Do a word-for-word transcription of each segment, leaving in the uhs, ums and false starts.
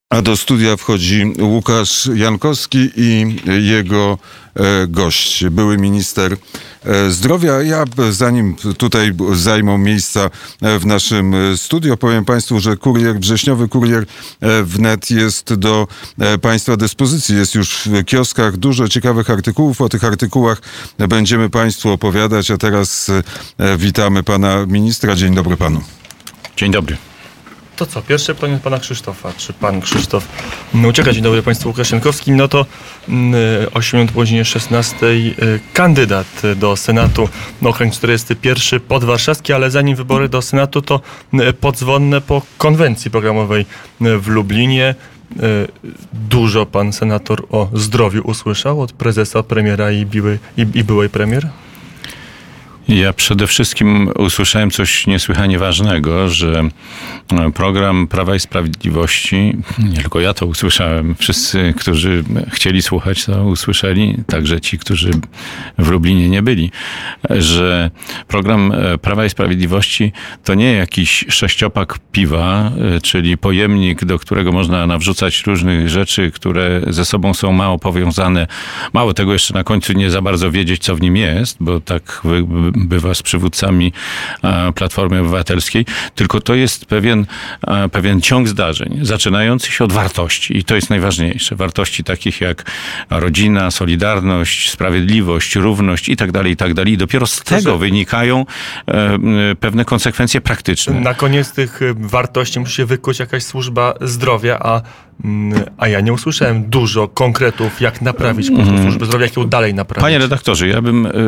A do studia wchodzi Łukasz Jankowski i jego e, gość, były minister e, zdrowia. Ja, zanim tutaj zajmą miejsca w naszym studiu, powiem Państwu, że kurier, wrześniowy kurier wnet jest do e, Państwa dyspozycji. Jest już w kioskach dużo ciekawych artykułów. O tych artykułach będziemy Państwu opowiadać, a teraz e, witamy Pana Ministra. Dzień dobry Panu. Dzień dobry. To co, pierwsze pytanie od pana Krzysztofa. Czy pan Krzysztof ucieka? Dzień dobry Państwu, Łukasz Jankowski. No to osiem minut po godzinie szesnastej kandydat do Senatu na okręg czterdziesty pierwszy podwarszawski, ale zanim wybory do Senatu, to podzwonne po konwencji programowej w Lublinie. Dużo pan senator o zdrowiu usłyszał od prezesa, premiera i byłej, i, i byłej premier? Ja przede wszystkim usłyszałem coś niesłychanie ważnego, że program Prawa i Sprawiedliwości, nie tylko ja to usłyszałem, wszyscy, którzy chcieli słuchać, to usłyszeli, także ci, którzy w Lublinie nie byli, że program Prawa i Sprawiedliwości to nie jakiś sześciopak piwa, czyli pojemnik, do którego można nawrzucać różnych rzeczy, które ze sobą są mało powiązane. Mało tego, jeszcze na końcu nie za bardzo wiedzieć, co w nim jest, bo tak bywa z przywódcami Platformy Obywatelskiej, tylko to jest pewien, pewien ciąg zdarzeń, zaczynający się od wartości i to jest najważniejsze. Wartości takich jak rodzina, solidarność, sprawiedliwość, równość i tak dalej, i tak dalej. I dopiero z tego wynikają pewne konsekwencje praktyczne. Na koniec tych wartości musi się wykuć jakaś służba zdrowia, a A ja nie usłyszałem dużo konkretów, jak naprawić mm. służbę zdrowia, jak ją dalej naprawić. Panie redaktorze, ja bym y,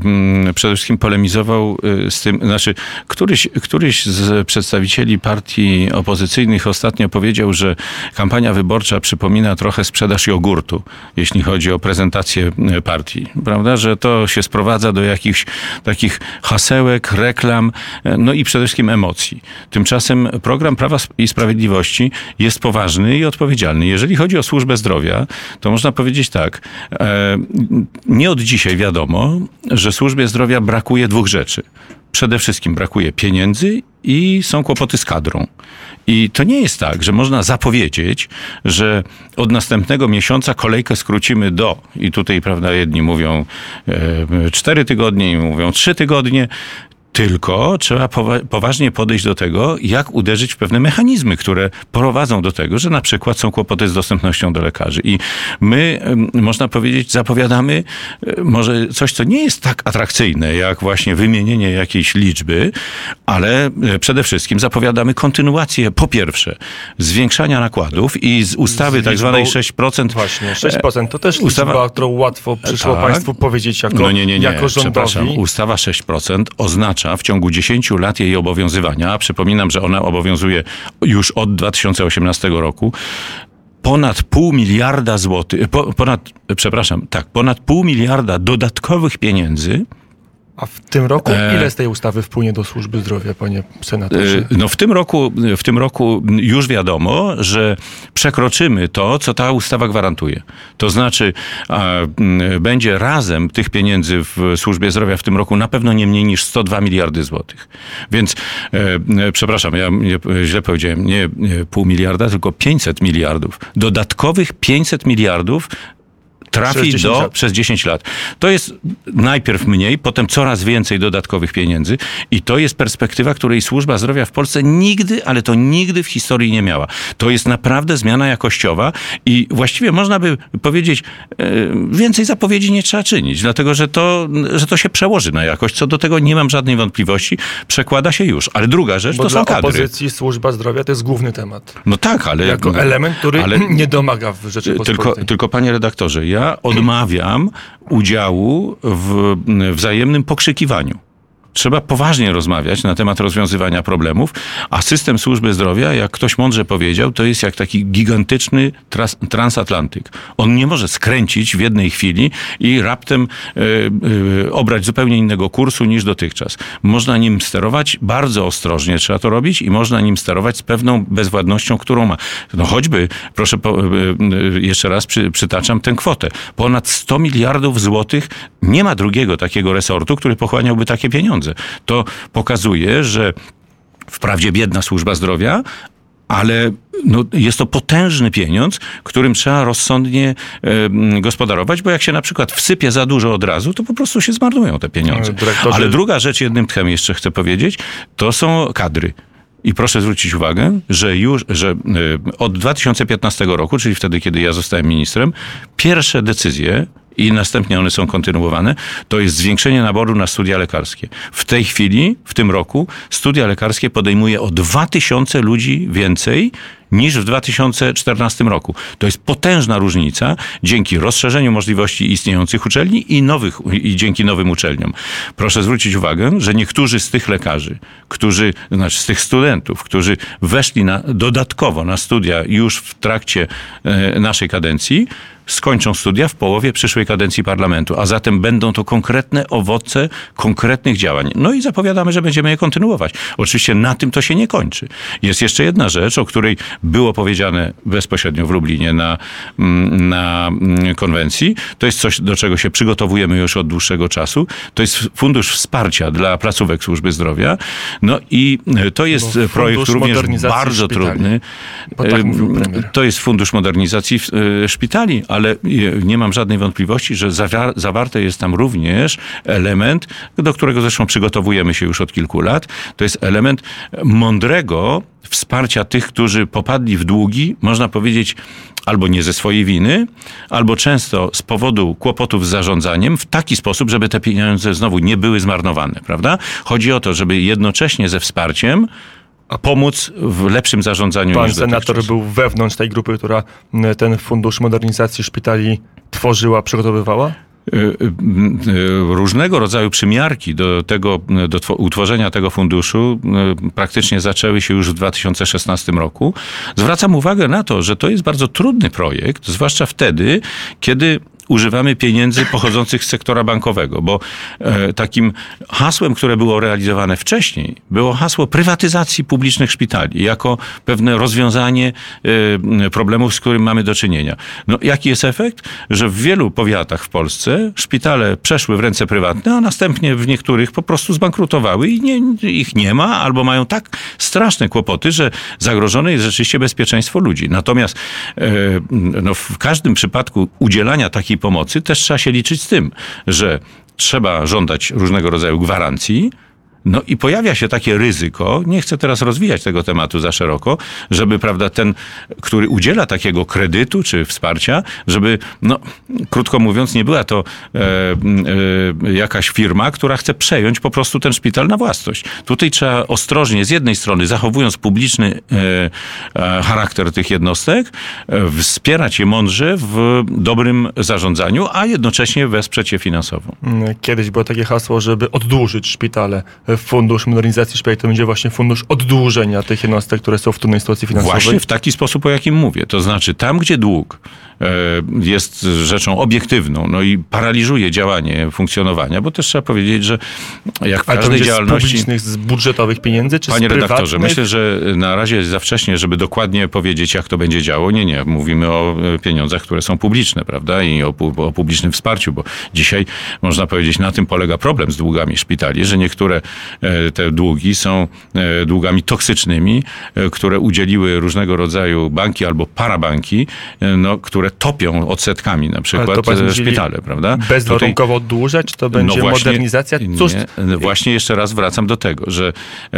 y, przede wszystkim polemizował y, z tym, znaczy któryś, któryś z przedstawicieli partii opozycyjnych ostatnio powiedział, że kampania wyborcza przypomina trochę sprzedaż jogurtu, jeśli chodzi o prezentację partii. Prawda, że to się sprowadza do jakichś takich hasełek, reklam, no i przede wszystkim emocji. Tymczasem program Prawa i Sprawiedliwości jest poważny i odpowiedzialny. Jeżeli chodzi o służbę zdrowia, to można powiedzieć tak, e, nie od dzisiaj wiadomo, że służbie zdrowia brakuje dwóch rzeczy. Przede wszystkim brakuje pieniędzy i są kłopoty z kadrą. I to nie jest tak, że można zapowiedzieć, że od następnego miesiąca kolejkę skrócimy do, i tutaj, prawda, jedni mówią e, cztery tygodnie, inni mówią trzy tygodnie, tylko trzeba powa- poważnie podejść do tego, jak uderzyć w pewne mechanizmy, które prowadzą do tego, że na przykład są kłopoty z dostępnością do lekarzy. I my, można powiedzieć, zapowiadamy może coś, co nie jest tak atrakcyjne, jak właśnie wymienienie jakiejś liczby, ale przede wszystkim zapowiadamy kontynuację, po pierwsze, zwiększania nakładów i z ustawy z tak zwanej sześć procent. Właśnie, sześć procent to też ustawa, liczba, którą łatwo przyszło tak, Państwu powiedzieć jako, no nie, nie, nie, jako rządowi. Ustawa sześć procent oznacza w ciągu dziesięciu lat jej obowiązywania, przypominam, że ona obowiązuje już od dwa tysiące osiemnastego roku, ponad pół miliarda złotych, po, ponad, przepraszam, tak, ponad pół miliarda dodatkowych pieniędzy. A w tym roku ile z tej ustawy wpłynie do służby zdrowia, panie senatorze? No w tym roku, w tym roku już wiadomo, że przekroczymy to, co ta ustawa gwarantuje. To znaczy a, będzie razem tych pieniędzy w służbie zdrowia w tym roku na pewno nie mniej niż sto dwa miliardy złotych. Więc e, przepraszam, ja nie, źle powiedziałem, nie, nie pół miliarda, tylko pięćset miliardów. Dodatkowych pięćset miliardów trafi do lat. Przez dziesięć lat. To jest najpierw mniej, potem coraz więcej dodatkowych pieniędzy i to jest perspektywa, której służba zdrowia w Polsce nigdy, ale to nigdy w historii nie miała. To jest naprawdę zmiana jakościowa i właściwie można by powiedzieć, więcej zapowiedzi nie trzeba czynić, dlatego że to, że to się przełoży na jakość. Co do tego nie mam żadnej wątpliwości. Przekłada się już. Ale druga rzecz Bo to dla są kadry. opozycji służba zdrowia to jest główny temat. No tak, ale... Jako element, który ale, nie domaga w Rzeczypospolitej. Tylko, tylko panie redaktorze, ja Ja odmawiam udziału w wzajemnym pokrzykiwaniu. Trzeba poważnie rozmawiać na temat rozwiązywania problemów, a system służby zdrowia, jak ktoś mądrze powiedział, to jest jak taki gigantyczny trans- transatlantyk. On nie może skręcić w jednej chwili i raptem e, e, obrać zupełnie innego kursu niż dotychczas. Można nim sterować bardzo ostrożnie, trzeba to robić i można nim sterować z pewną bezwładnością, którą ma. No choćby, proszę, po, e, jeszcze raz przy, przytaczam tę kwotę. Ponad sto miliardów złotych, nie ma drugiego takiego resortu, który pochłaniałby takie pieniądze. To pokazuje, że wprawdzie biedna służba zdrowia, ale no, jest to potężny pieniądz, którym trzeba rozsądnie e, gospodarować, bo jak się na przykład wsypie za dużo od razu, to po prostu się zmarnują te pieniądze. Dyrektorze... Ale druga rzecz, jednym tchem jeszcze chcę powiedzieć, to są kadry. I proszę zwrócić uwagę, że już że od dwa tysiące piętnastego roku, czyli wtedy, kiedy ja zostałem ministrem, pierwsze decyzje i następnie one są kontynuowane, to jest zwiększenie naboru na studia lekarskie. W tej chwili, w tym roku, studia lekarskie podejmuje o dwa tysiące ludzi więcej niż w dwa tysiące czternastym roku. To jest potężna różnica dzięki rozszerzeniu możliwości istniejących uczelni i nowych, i dzięki nowym uczelniom. Proszę zwrócić uwagę, że niektórzy z tych lekarzy, którzy, znaczy z tych studentów, którzy weszli na, dodatkowo na studia już w trakcie e, naszej kadencji, skończą studia w połowie przyszłej kadencji parlamentu, a zatem będą to konkretne owoce konkretnych działań. No i zapowiadamy, że będziemy je kontynuować. Oczywiście na tym to się nie kończy. Jest jeszcze jedna rzecz, o której było powiedziane bezpośrednio w Lublinie na, na konwencji. To jest coś, do czego się przygotowujemy już od dłuższego czasu. To jest Fundusz Wsparcia dla placówek służby zdrowia. No i to jest no, projekt również bardzo szpitali. trudny. Tak mówił premier. To jest Fundusz Modernizacji Szpitali, ale nie mam żadnej wątpliwości, że zawarte jest tam również element, do którego zresztą przygotowujemy się już od kilku lat. To jest element mądrego wsparcia tych, którzy popadli w długi, można powiedzieć, albo nie ze swojej winy, albo często z powodu kłopotów z zarządzaniem w taki sposób, żeby te pieniądze znowu nie były zmarnowane, prawda? Chodzi o to, żeby jednocześnie ze wsparciem a pomóc w lepszym zarządzaniu. Pan senator był wewnątrz tej grupy, która ten Fundusz Modernizacji Szpitali tworzyła, przygotowywała? Różnego rodzaju przymiarki do tego, do utworzenia tego funduszu praktycznie zaczęły się już w dwa tysiące szesnastym roku. Zwracam uwagę na to, że to jest bardzo trudny projekt, zwłaszcza wtedy, kiedy używamy pieniędzy pochodzących z sektora bankowego, bo e, takim hasłem, które było realizowane wcześniej, było hasło prywatyzacji publicznych szpitali, jako pewne rozwiązanie e, problemów, z którym mamy do czynienia. No, jaki jest efekt? Że w wielu powiatach w Polsce szpitale przeszły w ręce prywatne, a następnie w niektórych po prostu zbankrutowały i nie, ich nie ma, albo mają tak straszne kłopoty, że zagrożone jest rzeczywiście bezpieczeństwo ludzi. Natomiast e, no, w każdym przypadku udzielania takiej pomocy też trzeba się liczyć z tym, że trzeba żądać różnego rodzaju gwarancji. No i pojawia się takie ryzyko, nie chcę teraz rozwijać tego tematu za szeroko, żeby, prawda, ten, który udziela takiego kredytu czy wsparcia, żeby, no, krótko mówiąc, nie była to e, e, jakaś firma, która chce przejąć po prostu ten szpital na własność. Tutaj trzeba ostrożnie, z jednej strony zachowując publiczny e, e, charakter tych jednostek, e, wspierać je mądrze w dobrym zarządzaniu, a jednocześnie wesprzeć je finansowo. Kiedyś było takie hasło, żeby oddłużyć szpitale. Fundusz Modernizacji Szpitali to będzie właśnie fundusz oddłużenia tych jednostek, które są w trudnej sytuacji finansowej. Właśnie w taki sposób, o jakim mówię. To znaczy tam, gdzie dług jest rzeczą obiektywną, no i paraliżuje działanie funkcjonowania, bo też trzeba powiedzieć, że jak w każdej działalności... z publicznych, z budżetowych pieniędzy, czy Panie z prywatnych? redaktorze, myślę, że na razie jest za wcześnie, żeby dokładnie powiedzieć, jak to będzie działo. Nie, nie. Mówimy o pieniądzach, które są publiczne, prawda? I o, o publicznym wsparciu, bo dzisiaj, można powiedzieć, na tym polega problem z długami szpitali, że niektóre te długi są długami toksycznymi, które udzieliły różnego rodzaju banki albo parabanki, no, które topią odsetkami na przykład szpitale, prawda? Bezwarunkowo oddłużać, to będzie no właśnie, modernizacja? Cóż... Nie, właśnie jeszcze raz wracam do tego, że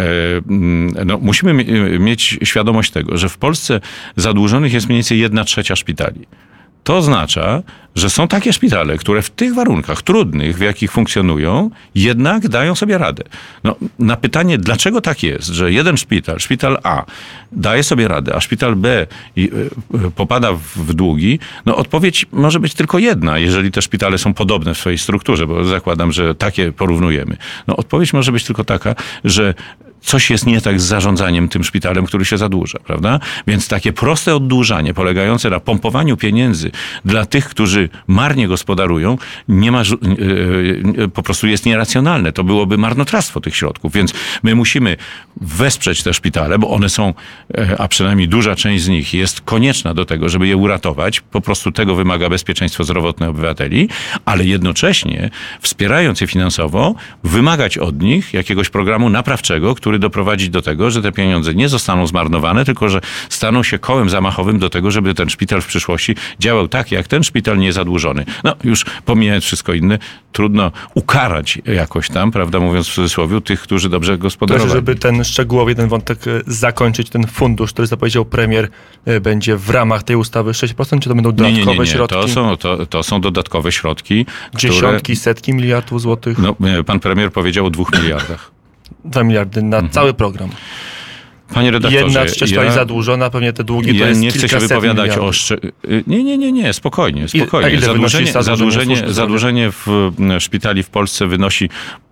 no, musimy mieć świadomość tego, że w Polsce zadłużonych jest mniej więcej jedna trzecia szpitali. To oznacza, że są takie szpitale, które w tych warunkach trudnych, w jakich funkcjonują, jednak dają sobie radę. No, na pytanie, dlaczego tak jest, że jeden szpital, szpital A, daje sobie radę, a szpital B popada w długi, no odpowiedź może być tylko jedna, jeżeli te szpitale są podobne w swojej strukturze, bo zakładam, że takie porównujemy. No, odpowiedź może być tylko taka, że coś jest nie tak z zarządzaniem tym szpitalem, który się zadłuża, prawda? Więc takie proste oddłużanie polegające na pompowaniu pieniędzy dla tych, którzy marnie gospodarują, nie ma, po prostu jest nieracjonalne. To byłoby marnotrawstwo tych środków. Więc my musimy wesprzeć te szpitale, bo one są, a przynajmniej duża część z nich jest konieczna do tego, żeby je uratować. Po prostu tego wymaga bezpieczeństwo zdrowotne obywateli, ale jednocześnie wspierając je finansowo, wymagać od nich jakiegoś programu naprawczego, który który doprowadzi do tego, że te pieniądze nie zostaną zmarnowane, tylko że staną się kołem zamachowym do tego, żeby ten szpital w przyszłości działał tak, jak ten szpital niezadłużony. No już pomijając wszystko inne, trudno ukarać jakoś tam, prawda, mówiąc w cudzysłowie, tych, którzy dobrze gospodarowali. Żeby ten szczegółowy ten wątek zakończyć, ten fundusz, który zapowiedział premier, będzie w ramach tej ustawy sześć procent, czy to będą dodatkowe nie, nie, nie, nie. środki? To są, to, to są dodatkowe środki. Dziesiątki, które... setki miliardów złotych? No, pan premier powiedział o dwóch miliardach. Dwa miliardy na mhm. cały program. Panie redaktorze, jedna trzecia ja, jest zadłużona, pewnie te długi to ja jest nie chcę się wypowiadać miliardów. o... Szczy... Nie, nie, nie, nie, spokojnie, spokojnie. I, zadłużenie zadłużenie, zadłużenie w szpitali w Polsce wynosi,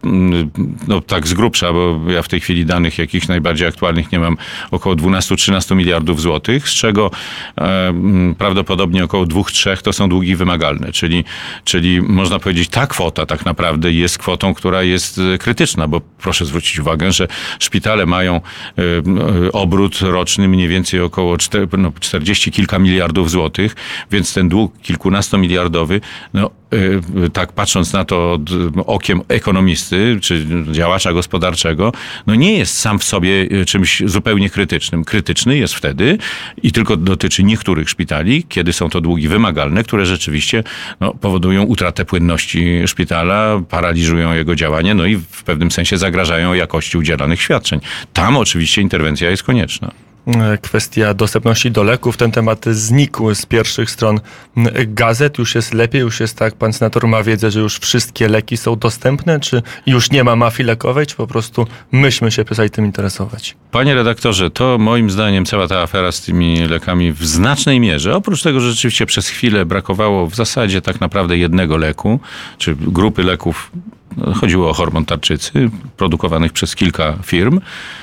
no tak z grubsza, bo ja w tej chwili danych jakichś najbardziej aktualnych nie mam, około dwanaście do trzynastu miliardów złotych, z czego e, prawdopodobnie około dwa do trzech to są długi wymagalne, czyli, czyli można powiedzieć, ta kwota tak naprawdę jest kwotą, która jest krytyczna, bo proszę zwrócić uwagę, że szpitale mają e, obrót roczny mniej więcej około czterdzieści kilka miliardów złotych, więc ten dług kilkunastomiliardowy, no tak patrząc na to okiem ekonomisty czy działacza gospodarczego, no nie jest sam w sobie czymś zupełnie krytycznym. Krytyczny jest wtedy i tylko dotyczy niektórych szpitali, kiedy są to długi wymagalne, które rzeczywiście no, powodują utratę płynności szpitala, paraliżują jego działanie, no i w pewnym sensie zagrażają jakości udzielanych świadczeń. Tam oczywiście interwencja jest konieczna. Kwestia dostępności do leków. Ten temat znikł z pierwszych stron gazet. Już jest lepiej, już jest tak, pan senator ma wiedzę, że już wszystkie leki są dostępne, czy już nie ma mafii lekowej, czy po prostu myśmy się przestali tym interesować? Panie redaktorze, to moim zdaniem cała ta afera z tymi lekami w znacznej mierze, oprócz tego, że rzeczywiście przez chwilę brakowało w zasadzie tak naprawdę jednego leku, czy grupy leków, chodziło o hormon tarczycy, produkowanych przez kilka firm.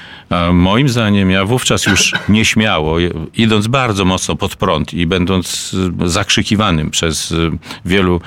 Moim zdaniem ja wówczas już nieśmiało, idąc bardzo mocno pod prąd i będąc zakrzykiwanym przez wielu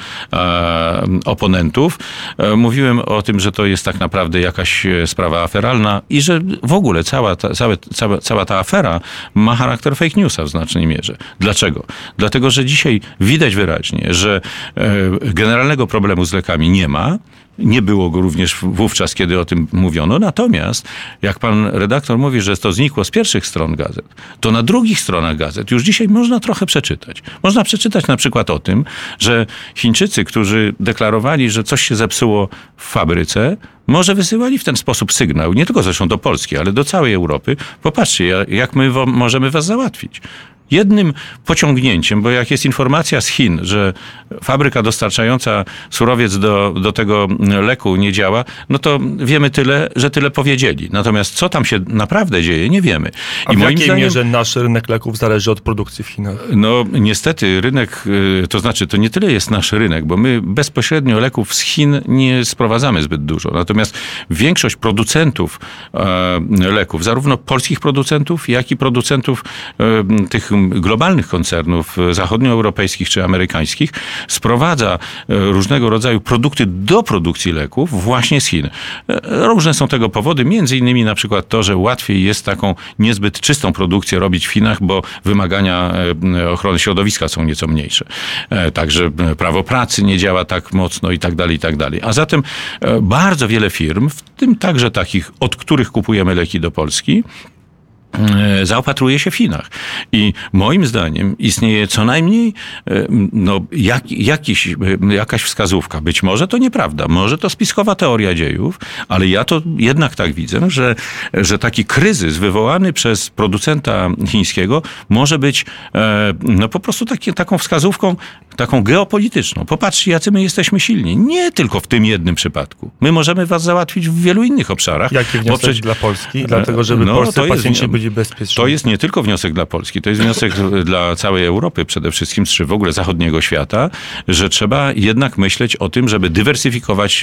e, oponentów, e, mówiłem o tym, że to jest tak naprawdę jakaś sprawa aferalna i że w ogóle cała ta, całe, cała, cała ta afera ma charakter fake newsa w znacznej mierze. Dlaczego? Dlatego, że dzisiaj widać wyraźnie, że e, generalnego problemu z lekami nie ma. Nie było go również wówczas, kiedy o tym mówiono. Natomiast, jak pan redaktor mówi, że to znikło z pierwszych stron gazet, to na drugich stronach gazet już dzisiaj można trochę przeczytać. Można przeczytać na przykład o tym, że Chińczycy, którzy deklarowali, że coś się zepsuło w fabryce, może wysyłali w ten sposób sygnał, nie tylko zresztą do Polski, ale do całej Europy. Popatrzcie, jak my możemy was załatwić. Jednym pociągnięciem, bo jak jest informacja z Chin, że fabryka dostarczająca surowiec do, do tego leku nie działa, no to wiemy tyle, że tyle powiedzieli. Natomiast co tam się naprawdę dzieje, nie wiemy. I A w moim jakiej zdaniem, mierze nasz rynek leków zależy od produkcji w Chinach? No niestety rynek, to znaczy to nie tyle jest nasz rynek, bo my bezpośrednio leków z Chin nie sprowadzamy zbyt dużo. Natomiast większość producentów e, leków, zarówno polskich producentów, jak i producentów e, tych globalnych koncernów zachodnioeuropejskich czy amerykańskich sprowadza różnego rodzaju produkty do produkcji leków właśnie z Chin. Różne są tego powody, między innymi na przykład to, że łatwiej jest taką niezbyt czystą produkcję robić w Chinach, bo wymagania ochrony środowiska są nieco mniejsze. Także prawo pracy nie działa tak mocno i tak dalej, i tak dalej. A zatem bardzo wiele firm, w tym także takich, od których kupujemy leki do Polski, zaopatruje się w Chinach. I moim zdaniem istnieje co najmniej no, jak, jakiś, jakaś wskazówka. Być może to nieprawda, może to spiskowa teoria dziejów, ale ja to jednak tak widzę, że, że taki kryzys wywołany przez producenta chińskiego może być no, po prostu taki, taką wskazówką, taką geopolityczną. Popatrzcie, jacy my jesteśmy silni. Nie tylko w tym jednym przypadku. My możemy was załatwić w wielu innych obszarach. Jaki wniosek przecież, dla Polski? Dlatego, żeby no, polscy pacjenci jest, byli bezpieczni. To jest nie tylko wniosek dla Polski, to jest wniosek dla całej Europy przede wszystkim, czy w ogóle zachodniego świata, że trzeba jednak myśleć o tym, żeby dywersyfikować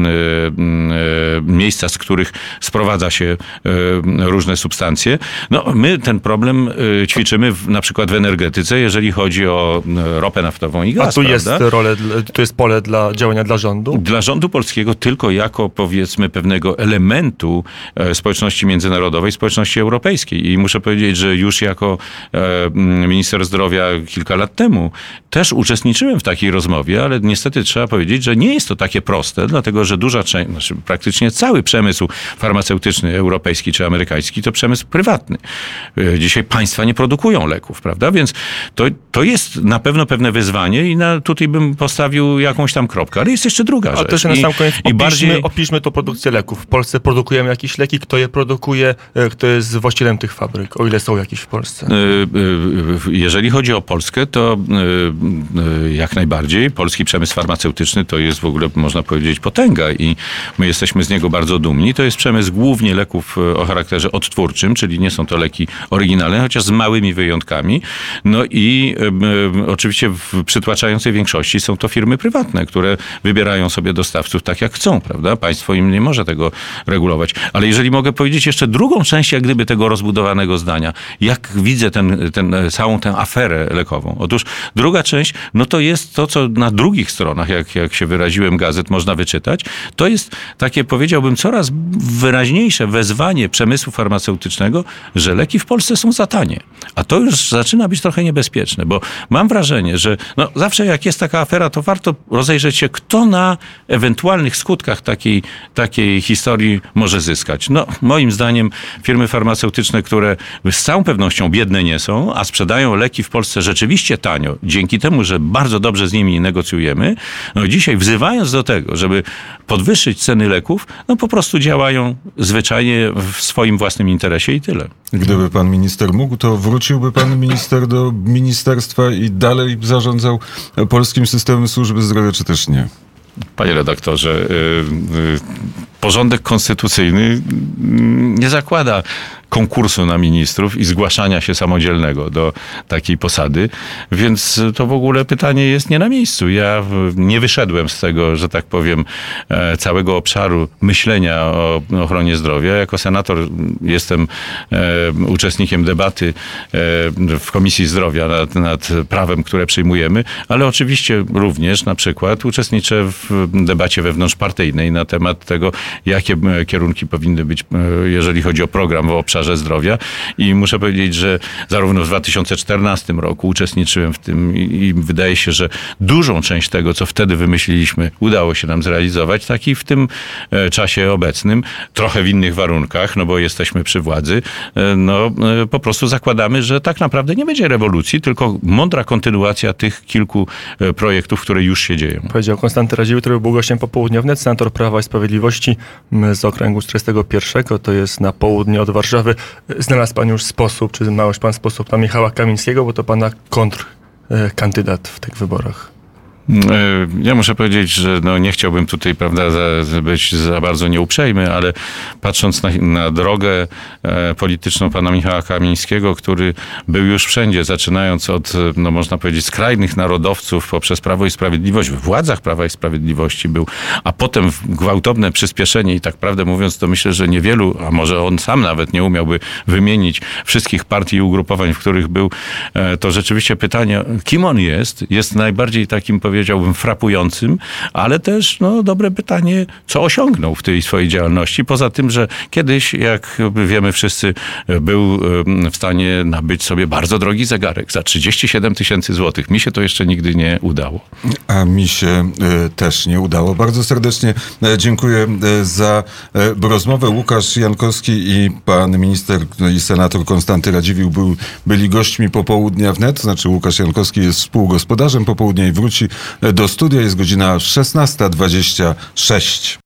miejsca, z których sprowadza się różne substancje. No, my ten problem ćwiczymy w, na przykład w energetyce, jeżeli chodzi o ropę naftową i gaz. A tu jest, rolę, tu jest pole dla działania dla rządu? Dla rządu polskiego tylko jako, powiedzmy, pewnego elementu społeczności międzynarodowej, społeczności europejskiej. amerykańskiej. I muszę powiedzieć, że już jako minister zdrowia kilka lat temu też uczestniczyłem w takiej rozmowie, ale niestety trzeba powiedzieć, że nie jest to takie proste, dlatego że duża część, znaczy praktycznie cały przemysł farmaceutyczny, europejski czy amerykański, to przemysł prywatny. Dzisiaj państwa nie produkują leków, prawda? Więc to, to jest na pewno pewne wyzwanie i na, tutaj bym postawił jakąś tam kropkę. Ale jest jeszcze druga A rzecz. też na I, sam koniec i opiszmy, bardziej... opiszmy to produkcję leków. W Polsce produkujemy jakieś leki, kto je produkuje, kto jest właścicielem tych fabryk, o ile są jakieś w Polsce. Jeżeli chodzi o Polskę, to jak najbardziej polski przemysł farmaceutyczny to jest w ogóle, można powiedzieć, potęga i my jesteśmy z niego bardzo dumni. To jest przemysł głównie leków o charakterze odtwórczym, czyli nie są to leki oryginalne, chociaż z małymi wyjątkami. No i e, oczywiście w przytłaczającej większości są to firmy prywatne, które wybierają sobie dostawców tak jak chcą, prawda? Państwo im nie może tego regulować. Ale jeżeli mogę powiedzieć jeszcze drugą część jak gdyby tego rozbudowanego zdania, jak widzę ten, ten, całą tę aferę lekową. Otóż druga część, no to jest to, co na drugich stronach, jak, jak się wyraziłem, gazet można wyczytać. To jest takie, powiedziałbym, coraz wyraźniejsze wezwanie przemysłu farmaceutycznego, że leki w Polsce są za tanie. A to już zaczyna być trochę niebezpieczne, bo mam wrażenie, że no, zawsze jak jest taka afera, to warto rozejrzeć się, kto na ewentualnych skutkach takiej, takiej historii może zyskać. No, moim zdaniem firmy farmaceutyczne, które z całą pewnością biedne nie są, a sprzedają leki w Polsce rzeczywiście tanio, dzięki temu, że bardzo dobrze z nimi negocjujemy, no dzisiaj wzywając do tego, żeby podwyższyć ceny leków, no po prostu działają zwyczajnie w swoim własnym interesie i tyle. Gdyby pan minister mógł, to wróciłby pan minister do ministerstwa i dalej zarządzał polskim systemem służby zdrowia, czy też nie? Panie redaktorze, porządek konstytucyjny nie zakłada konkursu na ministrów i zgłaszania się samodzielnego do takiej posady, więc to w ogóle pytanie jest nie na miejscu. Ja nie wyszedłem z tego, że tak powiem, całego obszaru myślenia o ochronie zdrowia. Jako senator jestem uczestnikiem debaty w Komisji Zdrowia nad, nad prawem, które przyjmujemy, ale oczywiście również na przykład uczestniczę w debacie wewnątrzpartyjnej na temat tego, jakie kierunki powinny być, jeżeli chodzi o program w obszarze zdrowia i muszę powiedzieć, że zarówno w dwa tysiące czternastym roku uczestniczyłem w tym i, i wydaje się, że dużą część tego, co wtedy wymyśliliśmy, udało się nam zrealizować, tak i w tym e, czasie obecnym, trochę w innych warunkach, no bo jesteśmy przy władzy, e, no e, po prostu zakładamy, że tak naprawdę nie będzie rewolucji, tylko mądra kontynuacja tych kilku e, projektów, które już się dzieją. Powiedział Konstanty Radziwiłł, który był gościem Popołudnia wnet, senator Prawa i Sprawiedliwości z okręgu czterdziestego pierwszego, to jest na południe od Warszawy. Znalazł pan już sposób, czy znał już pan sposób na Michała Kamińskiego, bo to pana kontrkandydat w tych wyborach. Ja muszę powiedzieć, że no nie chciałbym tutaj, prawda, za, być za bardzo nieuprzejmy, ale patrząc na, na drogę e, polityczną pana Michała Kamińskiego, który był już wszędzie, zaczynając od, no można powiedzieć, skrajnych narodowców poprzez Prawo i Sprawiedliwość, w władzach Prawa i Sprawiedliwości był, a potem gwałtowne przyspieszenie i tak prawdę mówiąc, to myślę, że niewielu, a może on sam nawet nie umiałby wymienić wszystkich partii i ugrupowań, w których był, e, to rzeczywiście pytanie, kim on jest, jest najbardziej takim, powiedziałbym, frapującym, ale też no, dobre pytanie, co osiągnął w tej swojej działalności. Poza tym, że kiedyś, jak wiemy wszyscy, był w stanie nabyć sobie bardzo drogi zegarek za trzydzieści siedem tysięcy złotych. Mi się to jeszcze nigdy nie udało. A mi się y, też nie udało. Bardzo serdecznie y, dziękuję y, za y, rozmowę. Łukasz Jankowski i pan minister i senator Konstanty Radziwiłł był, byli gośćmi Popołudnia wnet. Znaczy Łukasz Jankowski jest współgospodarzem Popołudnia i wróci do studia. Jest godzina szesnasta dwadzieścia sześć.